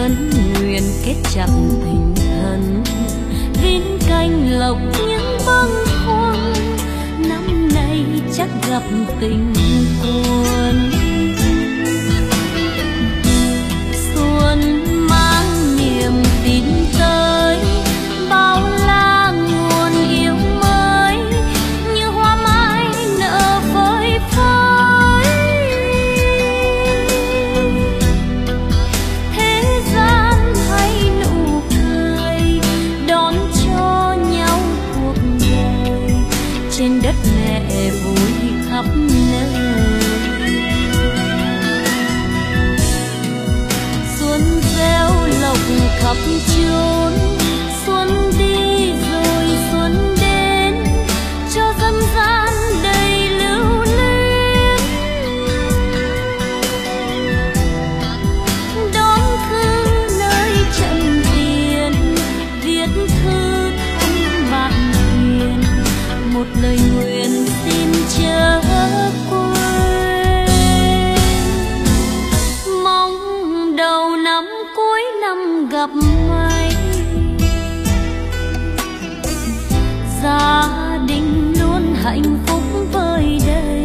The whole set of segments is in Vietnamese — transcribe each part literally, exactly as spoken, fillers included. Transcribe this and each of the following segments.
ân nguyện kết chặt tình thân, viên canh lộc những bâng khuâng, năm nay chắc gặp tình quân. Xuân mang niềm tin tới, bao la nguồn yêu mới, như hoa mai nở phơi phới. Thế gian hay nụ cười, đón cho nhau cuộc đời, trên đất mẹ vui khắp nơi. Xuân gieo lộc khắp chốn, xuân đi rồi xuân đến, cho dân gian đầy lưu luyến. Đón thư nơi trận tiền, viết thư thăm bạn hiền, một lời nguyện xin chớ quên. Mong đầu năm cuối năm gặp may, gia đình luôn hạnh phúc vơi đầy.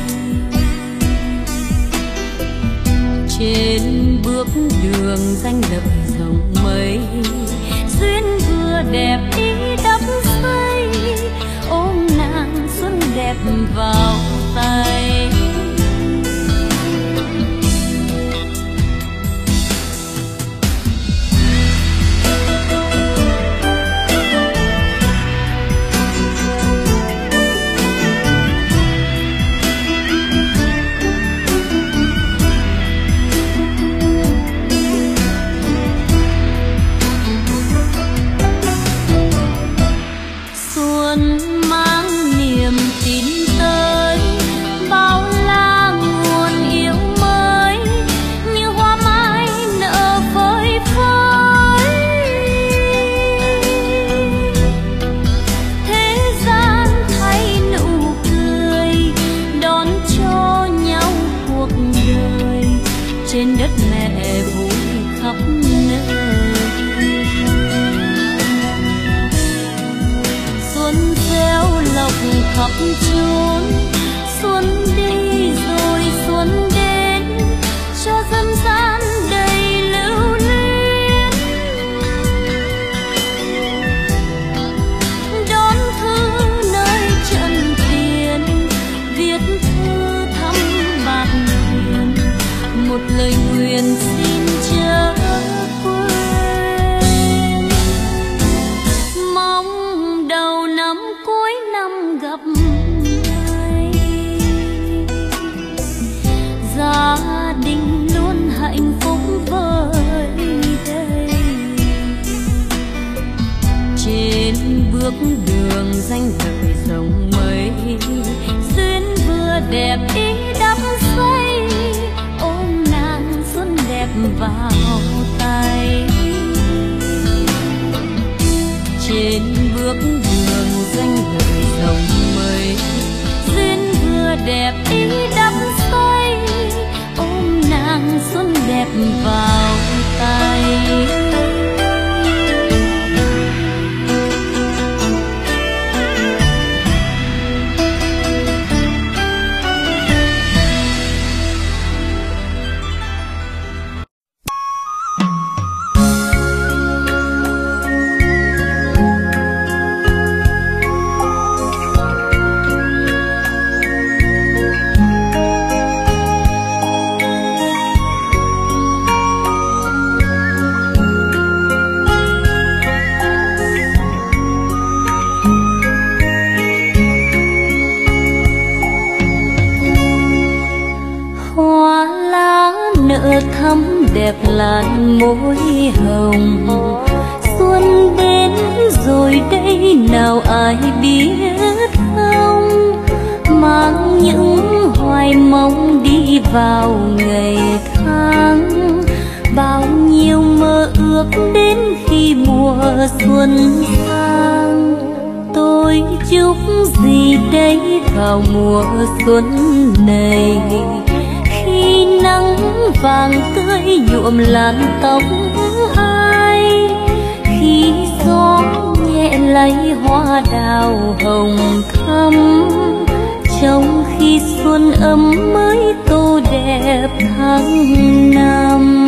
Trên bước đường danh lợi rộng mây, duyên vừa đẹp ý đắm say, ôm nàng xuân đẹp vào tay. Xuân mang niềm tin tới, bao la nguồn yêu mới, như hoa mai nở phơi phới. Thế gian thay nụ cười, đón cho nhau cuộc đời, trên đất mẹ vui khắp nơi. Xuân gieo lộc khắp chốn, xuân đi rồi xuân đến, cho dân gian đầy lưu luyến. Đón thư nơi trận tiền, viết thư thăm bạn hiền, một lời nguyện xin chớ quên. Mong đầu năm cuối năm gặp may, gia đình luôn hạnh phúc vơi đầy. Trên bước đường danh lợi rộng mây, duyên vừa đẹp ý đắm say, ôm nàng xuân đẹp vào tay. Trên bước đường danh lợi rộng mây, duyên vừa đẹp ý đắm say, ôm nàng xuân đẹp vào tay. Nợ thắm đẹp làn môi hồng, xuân đến rồi đây nào ai biết không, mang những hoài mong đi vào ngày tháng, bao nhiêu mơ ước đến khi mùa xuân sang. Tôi chúc gì đây vào mùa xuân này, khi nắng vàng tươi nhuộm làn tóc ai, khi gió nhẹ lấy hoa đào hồng thắm, trong khi xuân ấm mới tô đẹp tháng năm.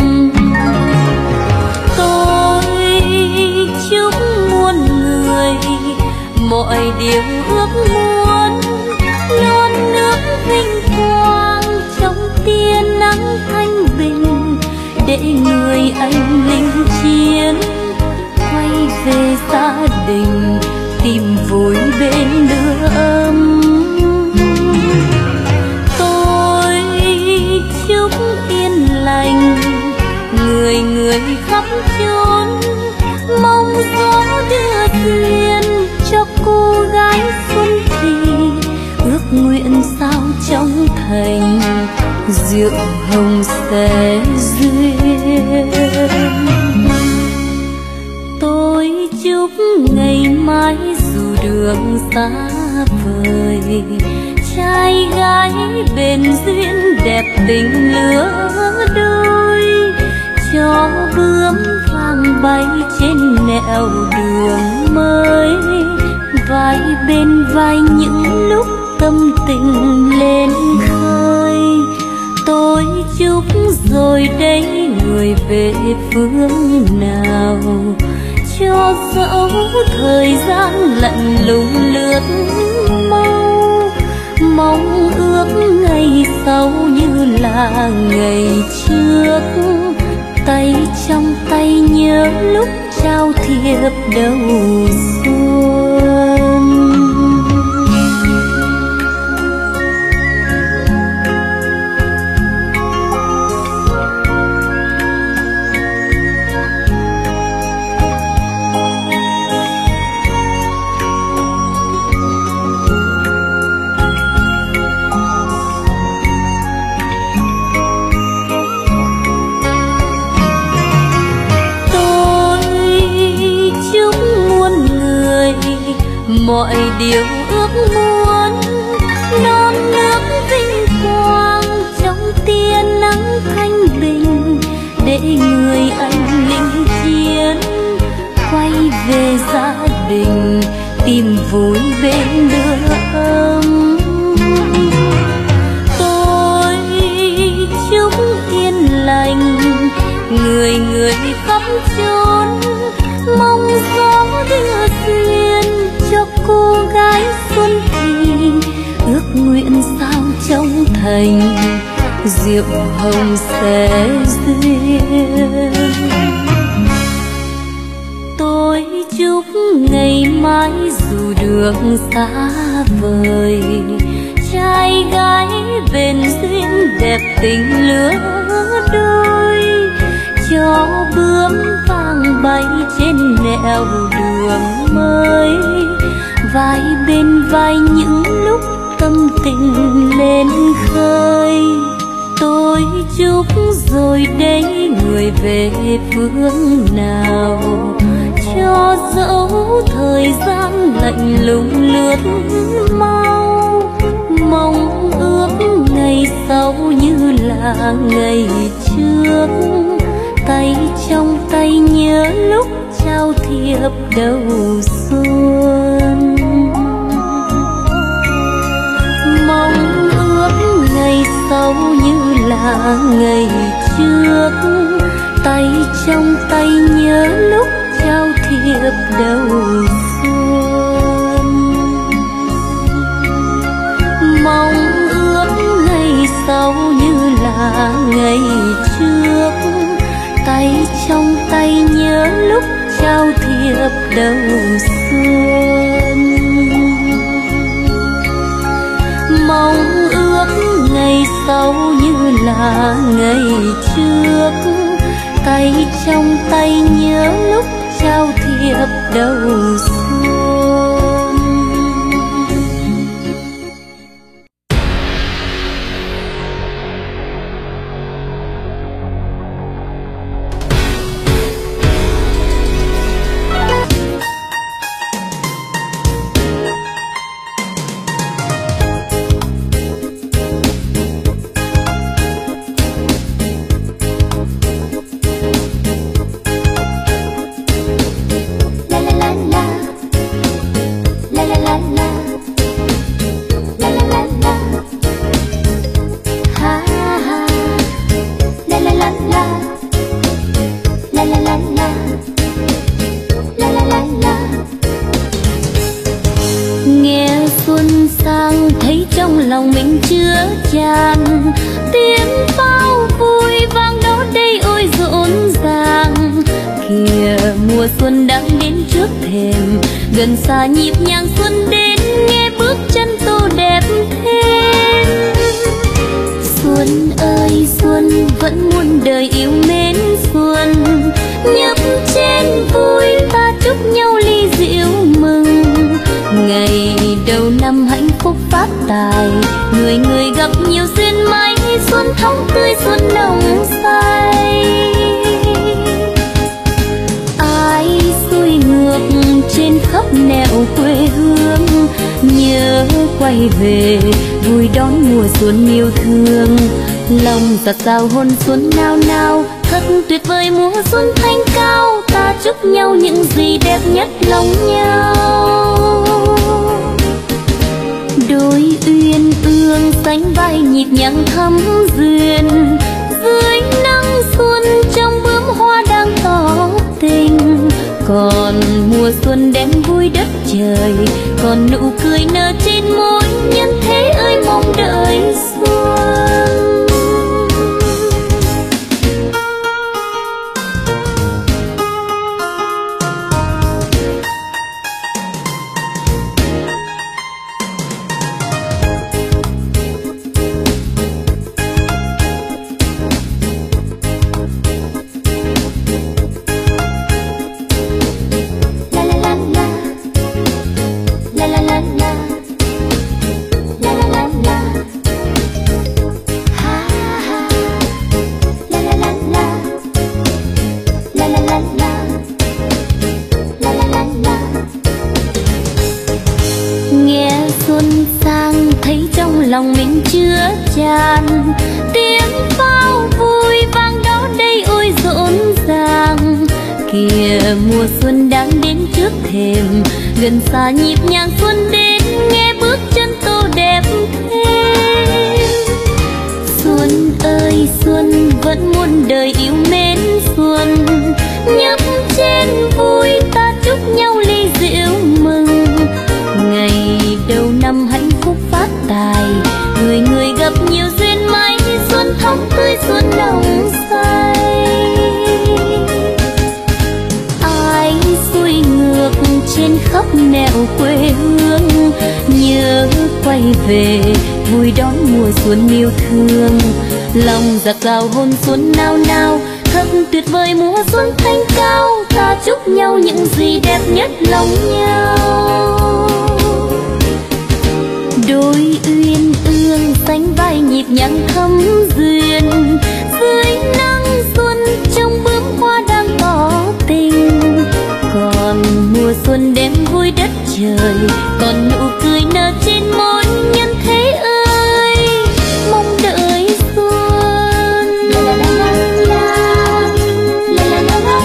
Tôi chúc muôn người mọi điều ước muốn, non nước vinh quang trong tia nắng thanh bình, để người anh linh chiến quay về gia đình tìm vui bên lửa ấm. Tôi chúc yên lành người người khắp chốn, mong gió đưa duyên cho cô gái xuân thì, ước nguyện sao trong thành rượu hồng sẽ duyên. Tôi chúc ngày mai dù đường xa vời, trai gái bền duyên đẹp tình lứa đôi, cho bướm vàng bay trên nẻo đường mới, vai bên vai những lúc tâm tình lên khơi. Tôi chúc rồi đấy người về phương nào, cho dẫu thời gian lạnh lùng lướt mau, mong ước ngày sau như là ngày trước, tay trong tay nhớ lúc trao thiệp đầu xuân. Mọi điều ước muốn, non nước vinh quang trong tia nắng thanh bình, để người anh linh chiến quay về gia đình tìm vui bên lửa ấm. Tôi chúc yên lành người người khắp chốn, mong gió đưa duyên cho cô gái xuân thì, ước nguyện sao trong thành rượu hồng sẽ duyên. Tôi chúc ngày mai dù đường xa vời, trai gái bền duyên đẹp tình lứa đôi, cho bướm vàng bay trên nẻo đường mới, vai bên vai những lúc tâm tình lên khơi. Tôi chúc rồi đấy người về phương nào, cho dẫu thời gian lạnh lùng lướt mau, mong ước ngày sau như là ngày trước, tay trong tay nhớ lúc trao thiệp đầu xuân. Mong ước ngày sau như là ngày trước, tay trong tay nhớ lúc trao thiệp đầu xuân. Mong ước ngày sau như là ngày trước, tay trong tay nhớ lúc trao thiệp đầu xuân. Mong ước ngày sau như là ngày trước, tay trong tay nhớ lúc trao thiệp đầu xuân. gần xa nhịp nhàng xuân đến, nghe bước chân tô đẹp thêm. Xuân ơi xuân, vẫn muôn đời yêu mến xuân, nhấp chén vui ta chúc nhau ly rượu mừng. Ngày đầu năm hạnh phúc phát tài, người người gặp nhiều duyên may, xuân thắm tươi xuân nồng say. Ai xuôi ngược trên khắp nẻo quê hương, nhớ quay về vui đón mùa xuân yêu thương. Lòng giặt rào hôn xuân nao nao, thật tuyệt vời mùa xuân thanh cao, ta chúc nhau những gì đẹp nhất lòng nhau. Đôi uyên ương sánh vai nhịp nhàng thắm duyên, dưới nắng xuân trong bướm hoa đang tỏ tình. Còn mùa xuân đem vui đất trời, còn nụ cười nở trên môi, nhân thế ơi mong đợi xuân. Lòng mình chứa tràn tiếng pháo vui vang đó đây ôi rộn ràng. Kìa mùa xuân đang đến trước thềm, gần xa nhịp nhàng xuân đến, nghe bước chân tô đẹp thêm. Xuân ơi xuân, vẫn muôn đời yêu mến xuân, nhấp chén vui ta chúc nhau ly rượu mừng. Ngày đầu năm hạnh phúc phát tài, người người gặp nhiều duyên may, xuân thắm tươi xuân nồng say. Ai xuôi ngược trên khắp nẻo quê hương, nhớ quay về vui đón mùa xuân yêu thương. Lòng giặt rào hôn xuân nao nao, thật tuyệt vời mùa xuân thanh cao, ta chúc nhau những gì đẹp nhất lòng nhau. Đôi uyên ương sánh vai nhịp nhàng thắm duyên, dưới nắng xuân trong bướm hoa đang tỏ tình. Còn mùa xuân đem vui đất trời, còn nụ cười nở trên môi, nhân thế ơi mong đợi xuân. La la la la la la la la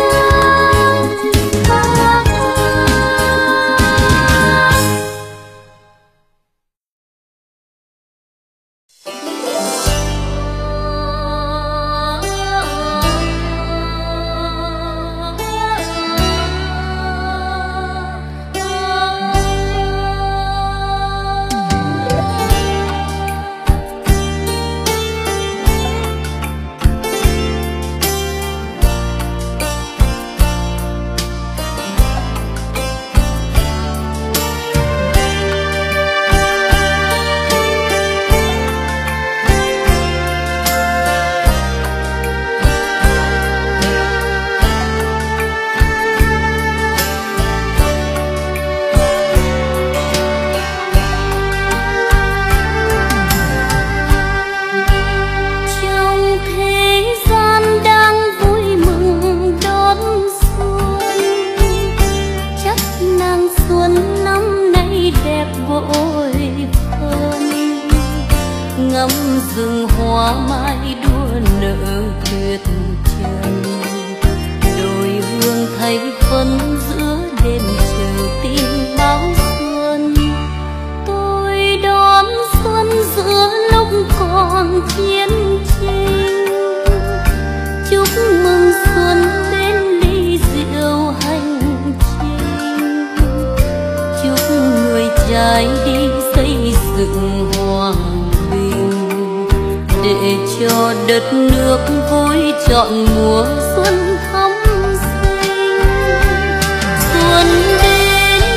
rừng hoa mai đua nở tuyệt trần. Đồi hương thấy phân giữa đêm chờ tin báo xuân. Tôi đón xuân giữa lúc còn chiến tranh. Chúc mừng xuân bên ly rượu hành trình. Chúc người trái đi xây dựng hoàng bình, để cho đất nước vui trọn mùa xuân thắm xinh. Xuân đến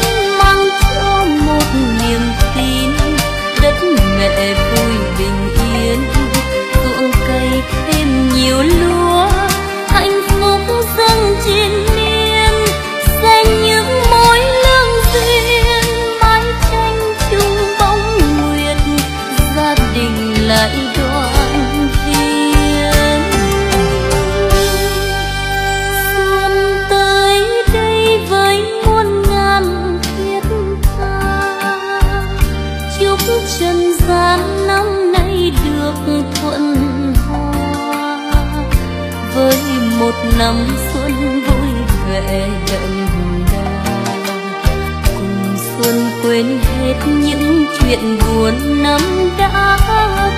nhiều lúa, hạnh phúc dâng trên miên, xanh những mối lương duyên, mái tranh chung bóng nguyệt, gia đình lại đoàn viên. Xuân tới đây với muôn ngàn thiết tha, chúc trần gian năm nay được thuận hòa, với một năm xuân vui vẻ đậm đà, cùng xuân quên hết những chuyện buồn năm đã qua.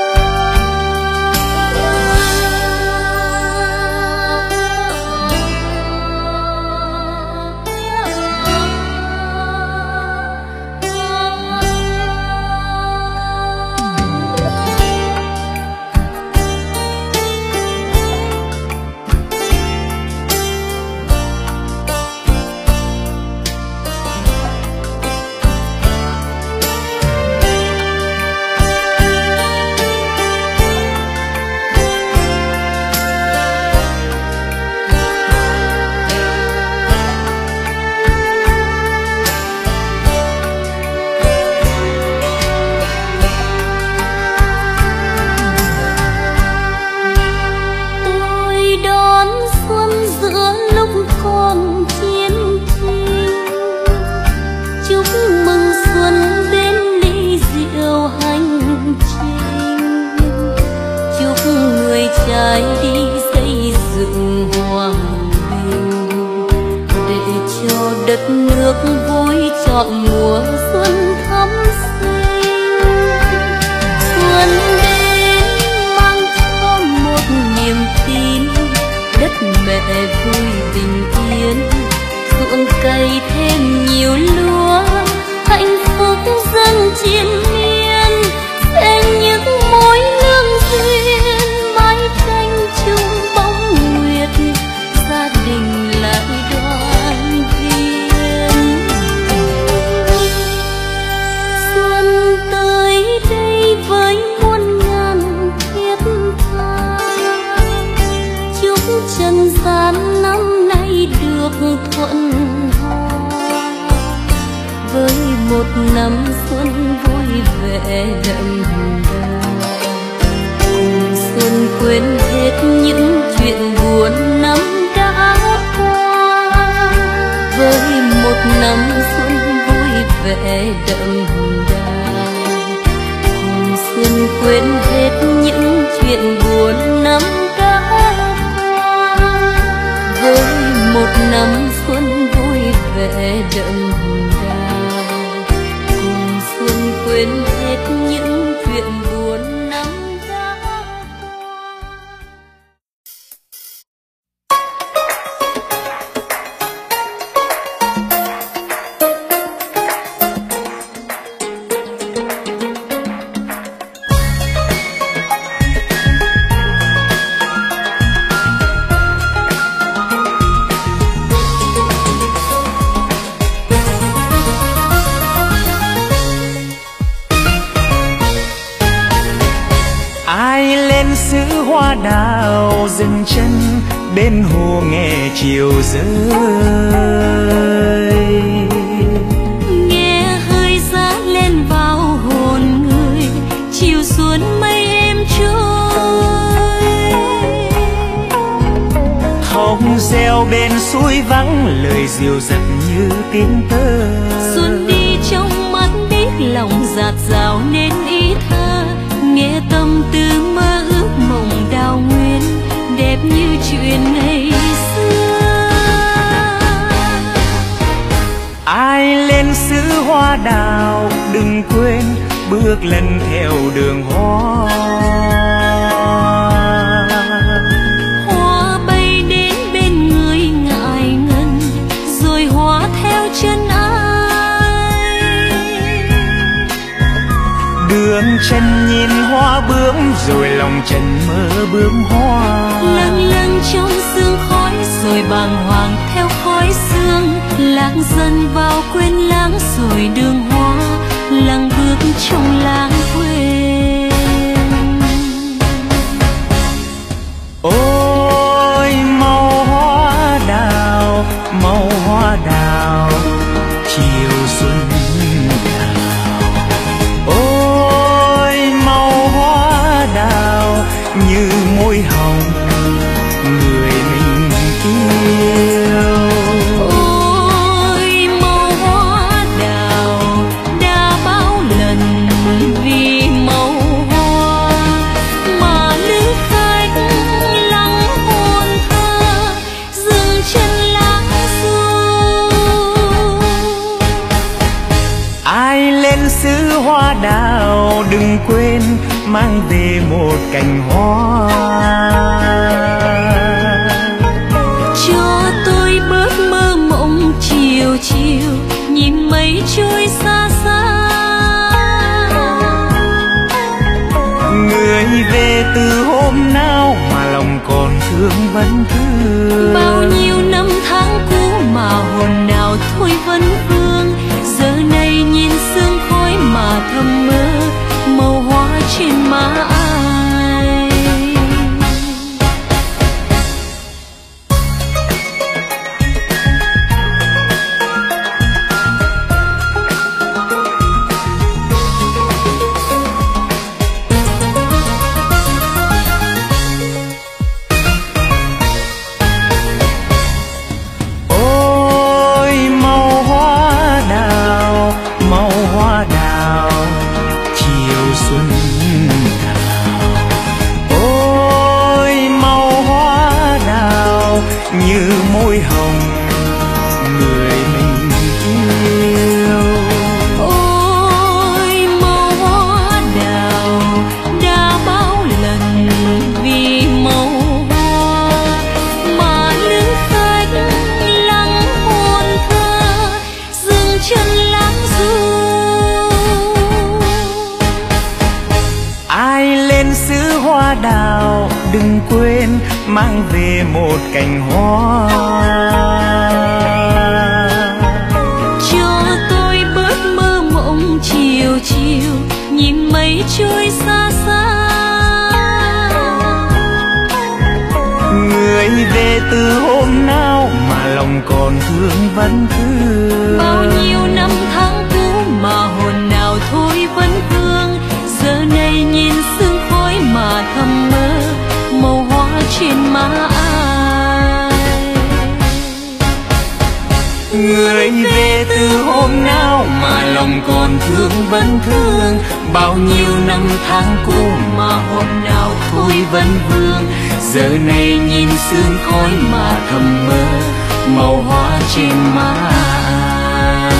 Trái đi xây dựng hòa bình, để cho đất nước vui trọn mùa xuân thắm xinh. Xuân đến mang cho một niềm tin, đất mẹ vui bình yên, ruộng cây thêm nhiều lúa, hạnh phúc dâng trên miên, sẽ những mối lương duyên, mái tranh chung bóng nguyệt, gia đình lại đoàn viên. Xuân tới đây với muôn ngàn thiết tha, chúc trần gian năm nay được thuận hòa, với một năm xuân vui vẻ đậm đà, cùng xuân quên hết những chuyện buồn năm đã qua, với một năm xuân vui vẻ đậm đà, cùng xuân quên hết những chuyện buồn năm đã qua, với một năm xuân vui vẻ đậm đà, cùng xuân quên hết những chuyện buồn năm đã qua. Đào dừng chân bên hồ nghe chiều rơi, nghe hơi giá lên vào hồn người, chiều xuống mây êm trôi. Hồng reo bên suối vắng lời dịu dặt như tiếng tơ. Xuân đi trong mắt biết lòng dạt dào nên ý thơ, nghe tâm tư mơ ước mộng đào nguyên đẹp như chuyện ngày xưa. Ai lên xứ hoa đào đừng quên bước lần theo đường hoa. Hoa bay đến bên người ngại ngần rồi hoa theo chân ai. Đường chân nhìn hoa bướm rồi lòng trần mơ bướm hoa. Lâng lâng trong sương khói rồi bàng hoàng theo khói sương, lạc dần vào quên lãng rồi đường hoa lặng bước trong lãng quên. như môi hồng người mình yêu. Ôi màu hoa đào đã bao lần vì màu hoa mà lữ khách lắng hồn thơ dừng chân lãng du. Ai lên xứ hoa đào đừng quên mang về một cành hoa, cho tôi bớt mơ mộng chiều chiều nhìn mây trôi xa xa. người về từ hôm nào mà lòng còn thương vẫn thương. Bao nhiêu năm tháng cũ mà hồn nào thôi vẫn vương, giờ này nhìn sương khói mà thầm mơ màu hoa trên má ai. Ôi màu hoa đào, màu hoa đào chiều xuân đào. Ôi màu hoa đào như môi hồng người mình yêu. Ôi màu hoa đào đã bao lần vì màu hoa mà lữ khách lắng hồn thơ dừng chân lãng du. Ai lên xứ hoa đào đừng quên mang về một cành hoa, Cho tôi bớt mơ mộng chiều chiều nhìn mây trôi xa xa. người về từ hôm nào mà lòng còn thương vẫn thương. Bao nhiêu năm tháng cũ mà hồn nào thôi vẫn thương, giờ này nhìn sương khói mà thầm mơ màu hoa trên má ai. Người về từ hôm nào mà lòng còn thương vẫn thương. Bao nhiêu năm tháng cũ mà hồn nào thôi vẫn vương, giờ này nhìn sương khói mà thầm mơ màu hoa trên má ai.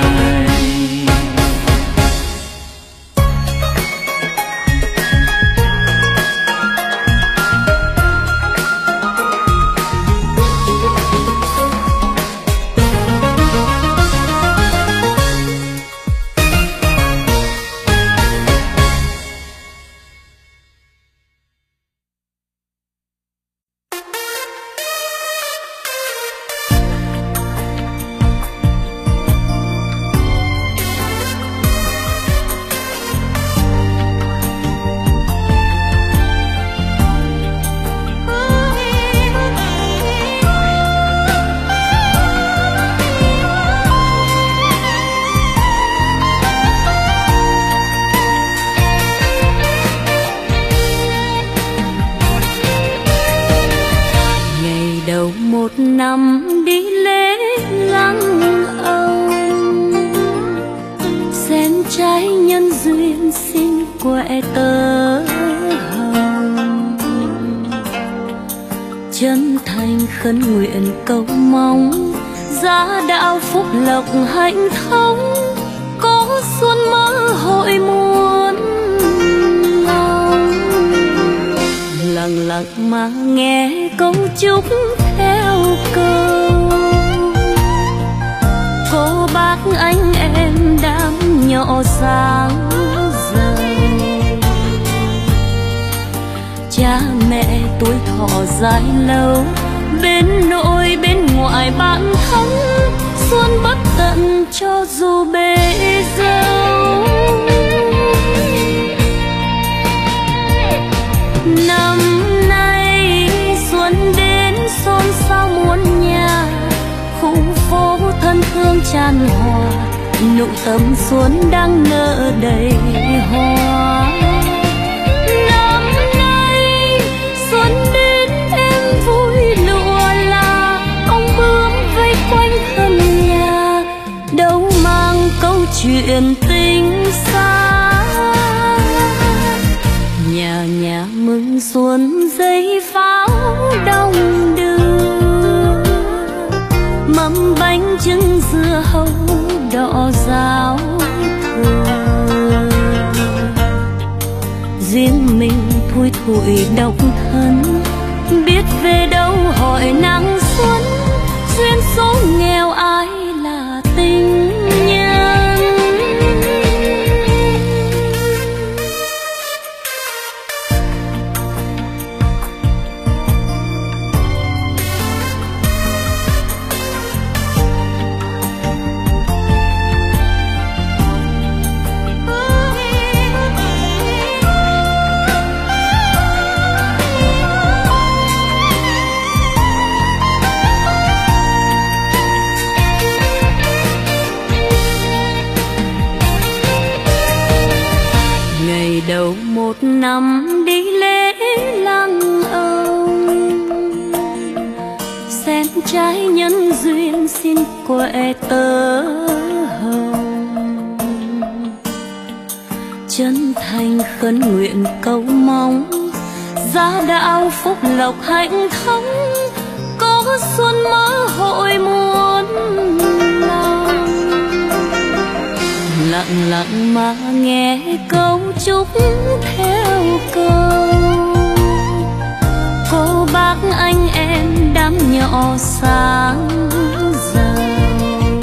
một năm đi lễ lăng ông, xen trái nhân duyên xin quẹ tơ hồng, chân thành khấn nguyện cầu mong giá đạo phúc lộc hạnh thông, có xuân mơ hội muôn lòng. Lặng lặng mà nghe câu chúc theo câu, cô bác anh em đang nhỏ sáng giờ, cha mẹ tuổi thọ dài lâu, bên nội bên ngoại bạn thân, xuân bất tận cho dù bể dâu. Năm nay xuân đến xôn xao muôn nhà, khu phố thân thương tràn hòa, nụ tầm xuân đang nở đầy hoa. Năm nay chuyện tình xa. Nhà nhà mừng xuân giấy pháo đông đưa, mâm bánh trưng dưa hấu đỏ ráo thơm. Riêng mình thui thủi độc thân, biết về đâu hỏi nắng xuân, duyên số nghèo ai là tình nhân. Đầu một năm đi lễ lăng ông, xem trái nhân duyên xin quẹ tơ hồng. Chân thành khấn nguyện cầu mong, gia đạo phúc lộc hạnh thông, có xuân mơ hội muôn lòng. Lặng lặng mà nghe câu chúc theo câu, cô bác anh em đám nhỏ sáng giàu.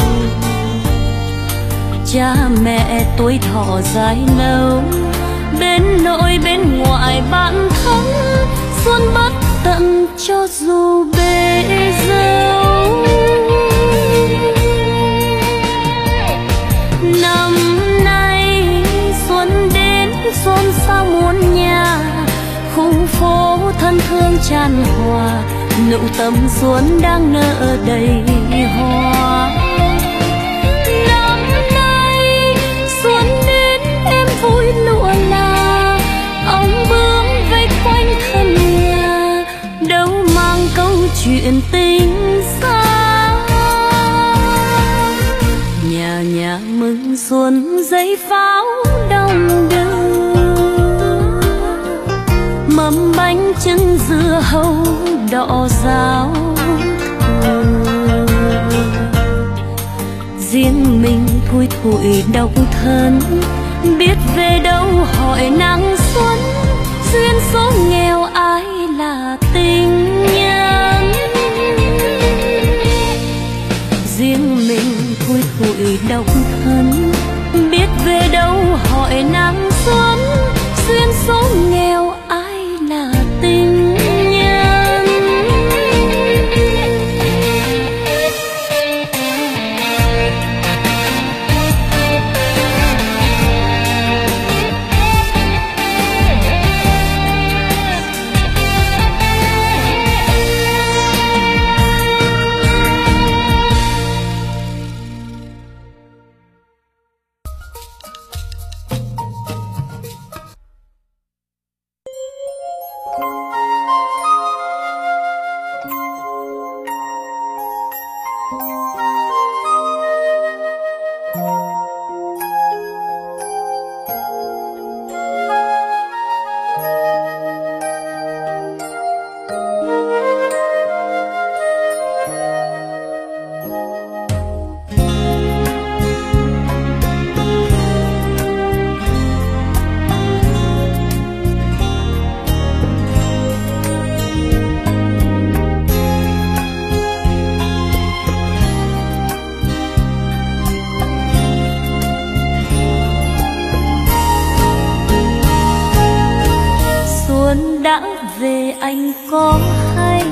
Cha mẹ tuổi thọ dài lâu, bên nội bên ngoại bạn thân, xuân bất tận cho dù bể dâu. Năm nay xuân đến xôn xao muôn nhà, khu phố thân thương tràn hòa, nụ tầm xuân đang nở đầy hoa. Năm nay xuân đến em vui lụa là, ông bướm vây quanh thân nhà, đâu mang câu chuyện tình xa. Nhà nhà mừng xuân giấy pháo đông đưa, mâm bánh trưng dưa hấu đỏ ráo thơm. Riêng mình thui thủi độc thân, biết về đâu hỏi nắng xuân, duyên số nghèo ai là tình nhân. Riêng mình thui thủi độc thân, biết về đâu hỏi nắng xuân, duyên số nghèo ai là tình nhân. Đã về anh có hay,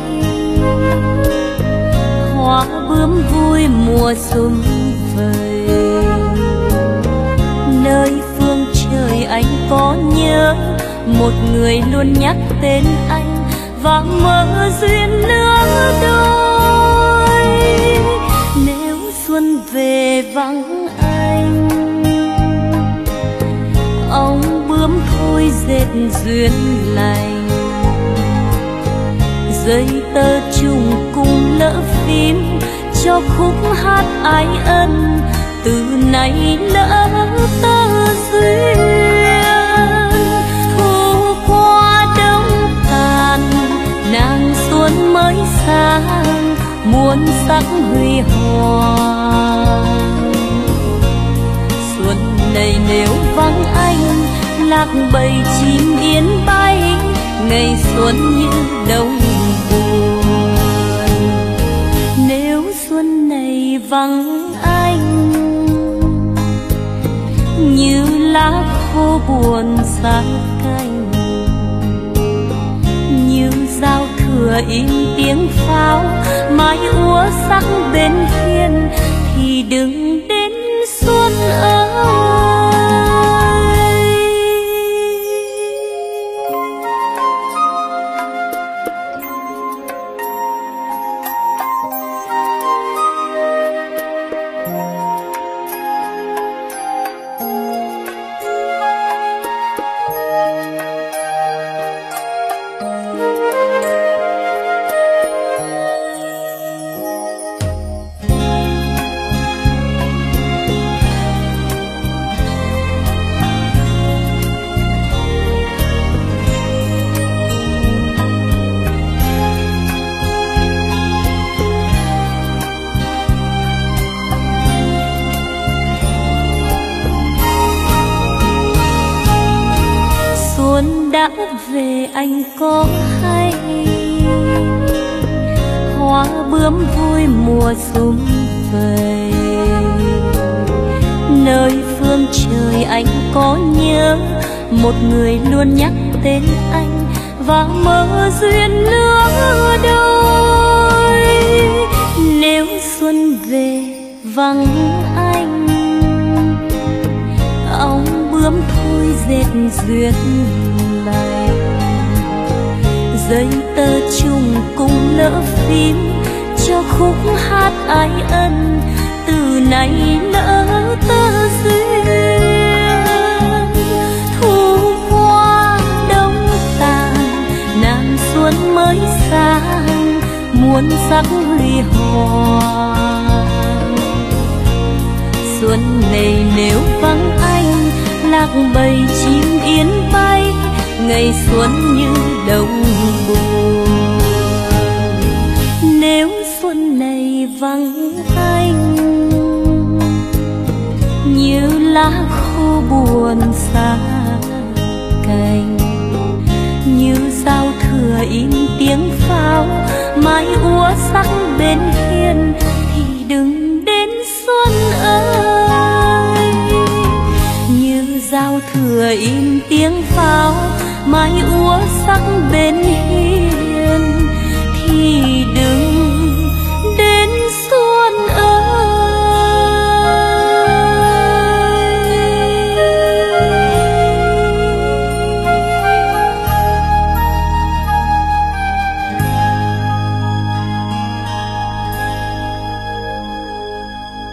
hoa bướm vui mùa xuân vầy. Nơi phương trời anh có nhớ một người luôn nhắc tên anh và mơ duyên lứa đôi. Nếu xuân về vắng anh, ông bướm thôi dệt duyên lành. Dây tơ trùng cùng lỡ phím cho khúc hát ái ân từ nay lỡ tơ duyên. Thu qua đông tàn nàng xuân mới sang, muôn sắc huy hoàng. Xuân này nếu vắng anh, lạc bầy chim yên bay, ngày xuân như đông buồn. Nếu xuân này vắng anh, như lá khô buồn xa cánh, như giao thừa im tiếng pháo, mái úa sắc bên hiên, thì đừng đến xuân ơi. Đã về anh có hay, hoa bướm vui mùa sum vầy. Nơi phương trời anh có nhớ một người luôn nhắc tên anh và mơ duyên lứa đôi. Nếu xuân về vắng anh, ong bướm thôi dệt duyên lành. Dây tơ trùng cùng lỡ phím cho khúc hát ái ân, từ nay lỡ tơ duyên. Thu qua đông tàn nàng xuân mới sang, muôn sắc huy hoàng. Xuân này nếu vắng anh, lạc bầy chim yên bay, ngày xuân như đông buồn. Nếu xuân này vắng anh, như lá khô buồn xa cành, như giao thừa im tiếng pháo, mái úa sắc bên hiên, thì đừng đến xuân ơi. Như giao thừa im tiếng pháo, mái úa sắc bên hiên,